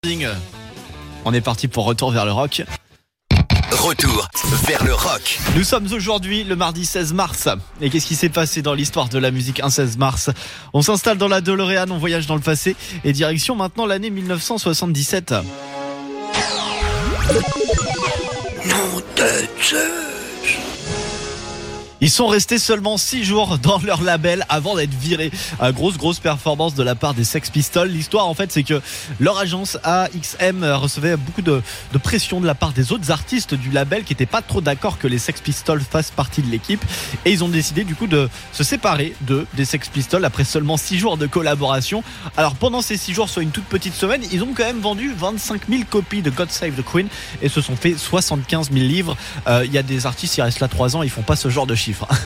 On est parti pour Retour vers le rock. Retour vers le rock. Nous sommes aujourd'hui le mardi 16 mars. Et qu'est-ce qui s'est passé dans l'histoire de la musique un 16 mars? On s'installe dans la DeLorean, on voyage dans le passé et direction maintenant l'année 1977. Nom de Zeus. Ils sont restés seulement 6 jours dans leur label avant d'être virés. Grosse performance de la part des Sex Pistols. L'histoire en fait c'est que leur agence AXM recevait beaucoup de pression de la part des autres artistes du label qui n'étaient pas trop d'accord que les Sex Pistols fassent partie de l'équipe. Et ils ont décidé du coup de se séparer des Sex Pistols après seulement 6 jours de collaboration. Alors pendant ces 6 jours, soit une toute petite semaine, ils ont quand même vendu 25 000 copies de God Save the Queen et se sont fait 75 000 livres. Il y a des artistes qui restent là 3 ans, ils font pas ce genre de chiffres.